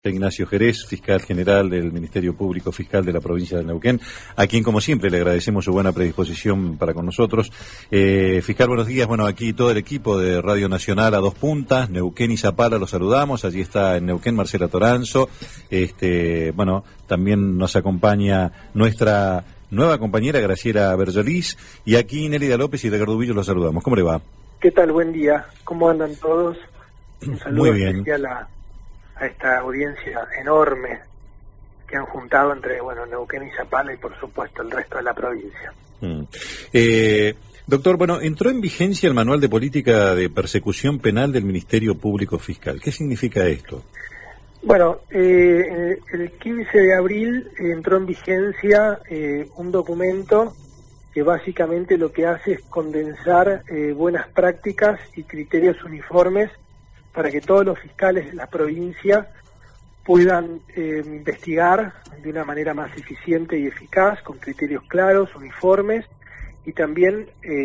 Ignacio Jerez, fiscal general del Ministerio Público Fiscal de la provincia de Neuquén, a quien como siempre le agradecemos su buena predisposición para con nosotros. Fiscal, buenos días. Bueno, aquí todo el equipo de Radio Nacional a dos puntas, Neuquén y Zapala, los saludamos. Allí está en Neuquén Marcela Toranzo. Bueno, también nos acompaña nuestra nueva compañera Graciela Berjolís, y aquí Nélida López y Ricardo Villos los saludamos. ¿Cómo le va? ¿Qué tal? Buen día. ¿Cómo andan todos? Un saludo Muy bien. especial a esta audiencia enorme que han juntado entre Neuquén y Zapala y por supuesto el resto de la provincia. Doctor, bueno, entró en vigencia el Manual de Política de Persecución Penal del Ministerio Público Fiscal. ¿Qué significa esto? Bueno, el 15 de abril entró en vigencia un documento que básicamente lo que hace es condensar buenas prácticas y criterios uniformes para que todos los fiscales de la provincia puedan investigar de una manera más eficiente y eficaz, con criterios claros, uniformes, y también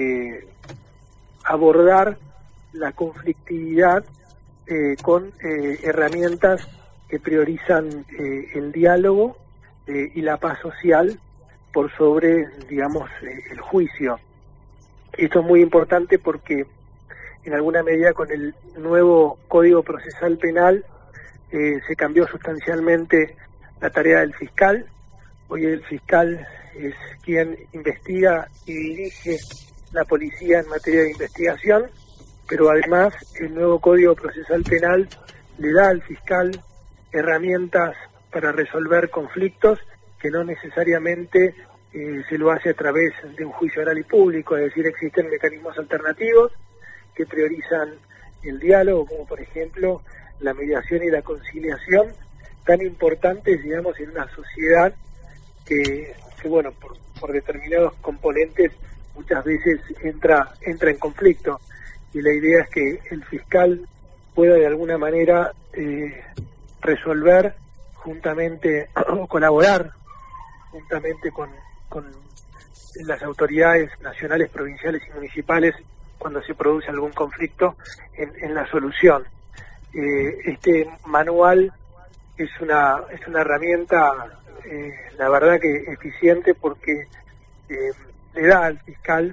abordar la conflictividad con herramientas que priorizan el diálogo y la paz social por sobre, digamos, el juicio. Esto es muy importante porque en alguna medida con el nuevo Código Procesal Penal se cambió sustancialmente la tarea del fiscal. Hoy el fiscal es quien investiga y dirige la policía en materia de investigación, pero además el nuevo Código Procesal Penal le da al fiscal herramientas para resolver conflictos que no necesariamente se lo hace a través de un juicio oral y público, es decir, existen mecanismos alternativos que priorizan el diálogo, como por ejemplo la mediación y la conciliación, tan importantes, digamos, en una sociedad que bueno, por determinados componentes muchas veces entra en conflicto, y la idea es que el fiscal pueda de alguna manera resolver juntamente o colaborar juntamente con las autoridades nacionales, provinciales y municipales cuando se produce algún conflicto en la solución. Este manual es una herramienta, la verdad que eficiente, porque le da al fiscal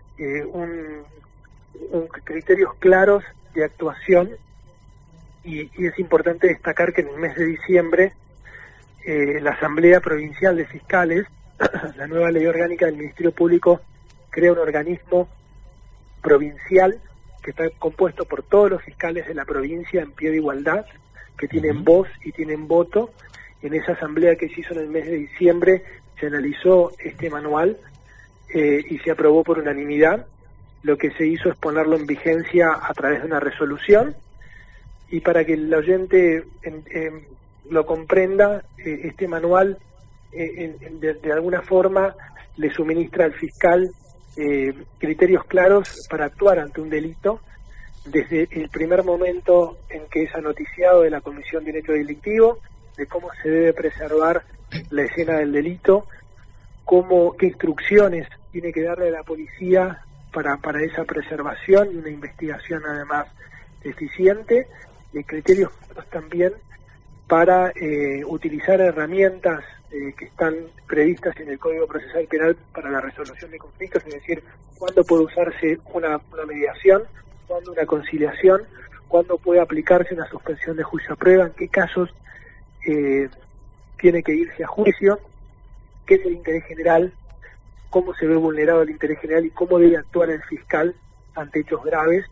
criterios claros de actuación, y es importante destacar que en el mes de diciembre la Asamblea Provincial de Fiscales, la nueva ley orgánica del Ministerio Público, crea un organismo provincial que está compuesto por todos los fiscales de la provincia en pie de igualdad, que tienen voz y tienen voto. En esa asamblea que se hizo en el mes de diciembre se analizó este manual y se aprobó por unanimidad. Lo que se hizo es ponerlo en vigencia a través de una resolución, y para que el oyente lo comprenda, este manual de alguna forma le suministra al fiscal criterios claros para actuar ante un delito desde el primer momento en que es anoticiado de la comisión de un hecho delictivo, de cómo se debe preservar la escena del delito, qué instrucciones tiene que darle a la policía para esa preservación y una investigación además eficiente, y criterios también para utilizar herramientas que están previstas en el Código Procesal Penal para la resolución de conflictos, es decir, cuándo puede usarse una mediación, cuándo una conciliación, cuándo puede aplicarse una suspensión de juicio a prueba, en qué casos tiene que irse a juicio, qué es el interés general, cómo se ve vulnerado el interés general y cómo debe actuar el fiscal ante hechos graves,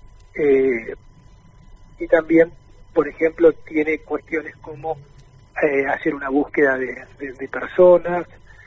y también, por ejemplo, tiene cuestiones como hacer una búsqueda de personas,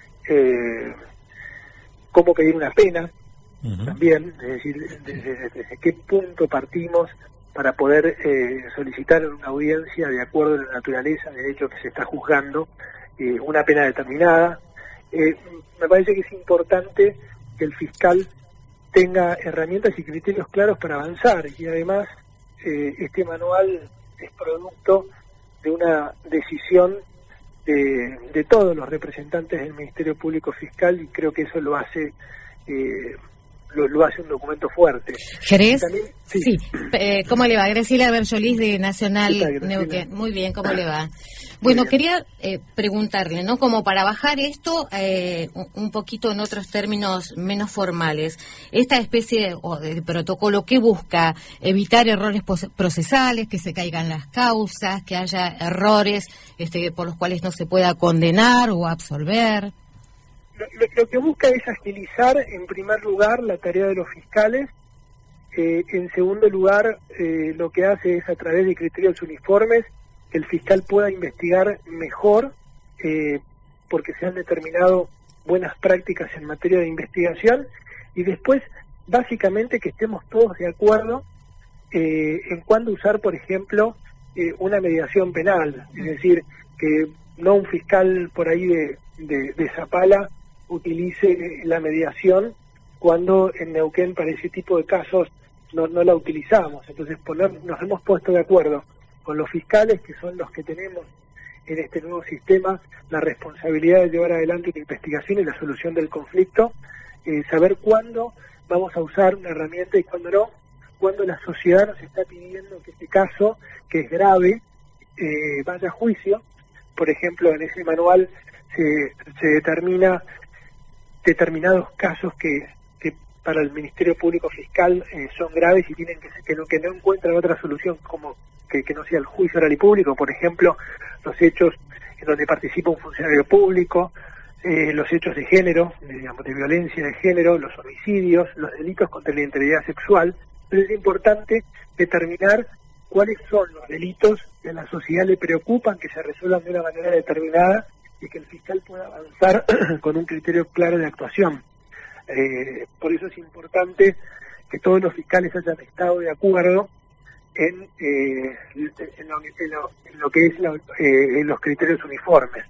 cómo pedir una pena, también, es decir, desde qué punto partimos para poder solicitar en una audiencia, de acuerdo a la naturaleza del hecho que se está juzgando, una pena determinada. Me parece que es importante que el fiscal tenga herramientas y criterios claros para avanzar, y además este manual es producto de una decisión de todos los representantes del Ministerio Público Fiscal, y creo que eso lo hace lo hace un documento fuerte. Jerez, también, sí. ¿Cómo le va? Graciela Berjolis de Nacional Neuquén. Muy bien, ¿cómo le va? Bueno, quería preguntarle, ¿no? Como para bajar esto un poquito en otros términos menos formales, esta especie de protocolo, ¿qué busca? Evitar errores procesales, que se caigan las causas, que haya errores por los cuales no se pueda condenar o absolver. Lo que busca es agilizar, en primer lugar, la tarea de los fiscales. En segundo lugar, lo que hace es, a través de criterios uniformes, que el fiscal pueda investigar mejor, porque se han determinado buenas prácticas en materia de investigación, y después, básicamente, que estemos todos de acuerdo en cuándo usar, por ejemplo, una mediación penal. Es decir, que no un fiscal por ahí de Zapala utilice la mediación cuando en Neuquén para ese tipo de casos no la utilizamos. Entonces nos hemos puesto de acuerdo con los fiscales, que son los que tenemos en este nuevo sistema la responsabilidad de llevar adelante la investigación y la solución del conflicto, saber cuándo vamos a usar una herramienta y cuándo no, cuándo la sociedad nos está pidiendo que este caso, que es grave, vaya a juicio. Por ejemplo, en ese manual se determina determinados casos que para el Ministerio Público Fiscal son graves y tienen que no encuentran otra solución como que no sea el juicio oral y público. Por ejemplo, los hechos en donde participa un funcionario público, los hechos de género, digamos, de violencia de género, los homicidios, los delitos contra la integridad sexual. Pero es importante determinar cuáles son los delitos que a la sociedad le preocupan, que se resuelvan de una manera determinada y que el fiscal pueda avanzar con un criterio claro de actuación. Por eso es importante que todos los fiscales hayan estado de acuerdo en lo que es en los criterios uniformes.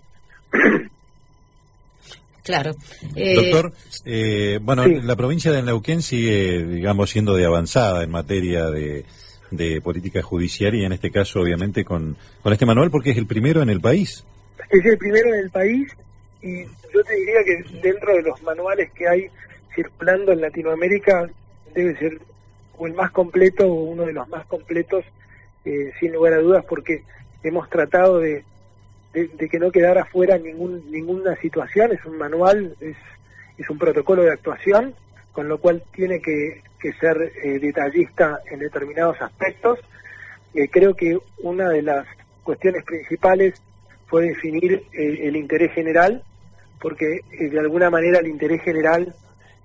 Claro. Doctor, bueno, sí. La provincia de Neuquén sigue, digamos, siendo de avanzada en materia de política judicial y en este caso, obviamente, con este manual, porque es el primero en el país. Es el primero en el país y yo te diría que dentro de los manuales que hay circulando en Latinoamérica debe ser o el más completo o uno de los más completos, sin lugar a dudas, porque hemos tratado de que no quedara fuera ninguna situación. Es un manual, es un protocolo de actuación, con lo cual tiene que ser detallista en determinados aspectos. Creo que una de las cuestiones principales fue definir el interés general, porque de alguna manera el interés general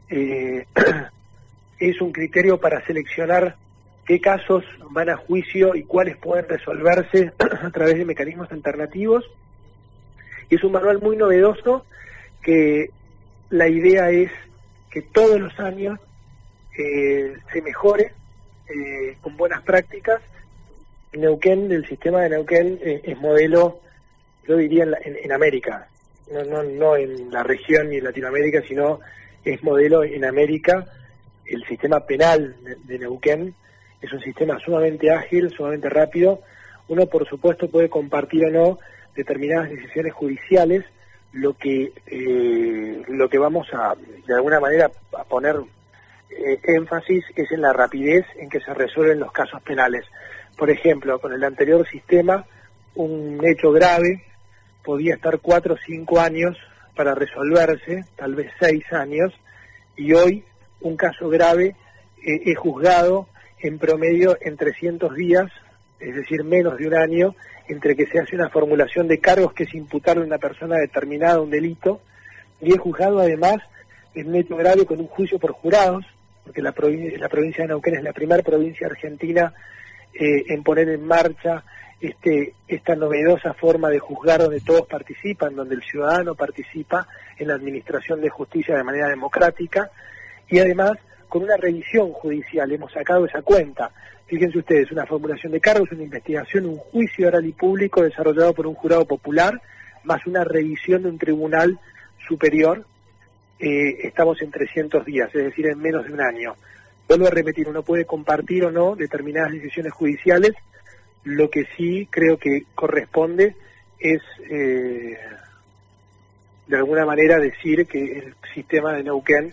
es un criterio para seleccionar qué casos van a juicio y cuáles pueden resolverse a través de mecanismos alternativos. Y es un manual muy novedoso, que la idea es que todos los años se mejore con buenas prácticas. Neuquén, el sistema de Neuquén es modelo, yo diría, en América, no en la región ni en Latinoamérica, sino es modelo en América. El sistema penal de Neuquén es un sistema sumamente ágil, sumamente rápido. Uno, por supuesto, puede compartir o no determinadas decisiones judiciales. Lo que vamos a, de alguna manera, a poner énfasis es en la rapidez en que se resuelven los casos penales. Por ejemplo, con el anterior sistema, un hecho grave podía estar 4 o 5 años para resolverse, tal vez 6 años, y hoy un caso grave es juzgado en promedio en 300 días, es decir, menos de un año, entre que se hace una formulación de cargos que es imputarle a una persona determinada un delito, y es juzgado además en un hecho grave con un juicio por jurados, porque la provincia de Neuquén es la primera provincia argentina en poner en marcha esta novedosa forma de juzgar donde todos participan, donde el ciudadano participa en la administración de justicia de manera democrática, y además con una revisión judicial. Hemos sacado esa cuenta. Fíjense ustedes, una formulación de cargos, una investigación, un juicio oral y público desarrollado por un jurado popular, más una revisión de un tribunal superior, estamos en 300 días, es decir, en menos de un año. Vuelvo a repetir, uno puede compartir o no determinadas decisiones judiciales. Lo que sí creo que corresponde es, de alguna manera, decir que el sistema de Neuquén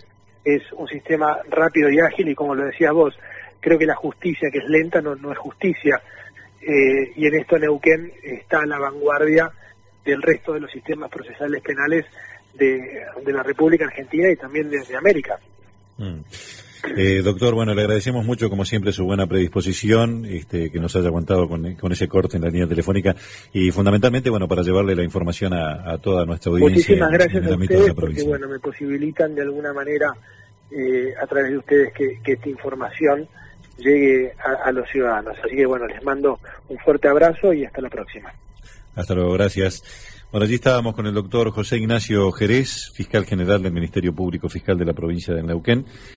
es un sistema rápido y ágil, y como lo decías vos, creo que la justicia, que es lenta, no es justicia, y en esto Neuquén está a la vanguardia del resto de los sistemas procesales penales de la República Argentina y también de América. Doctor, bueno, le agradecemos mucho, como siempre, su buena predisposición, que nos haya aguantado con ese corte en la línea telefónica, y fundamentalmente, bueno, para llevarle la información a toda nuestra audiencia. Muchísimas gracias a ustedes, porque, bueno, me posibilitan de alguna manera, a través de ustedes, que esta información llegue a los ciudadanos. Así que, bueno, les mando un fuerte abrazo y hasta la próxima. Hasta luego, gracias. Bueno, allí estábamos con el doctor José Ignacio Jerez, fiscal general del Ministerio Público Fiscal de la provincia de Neuquén.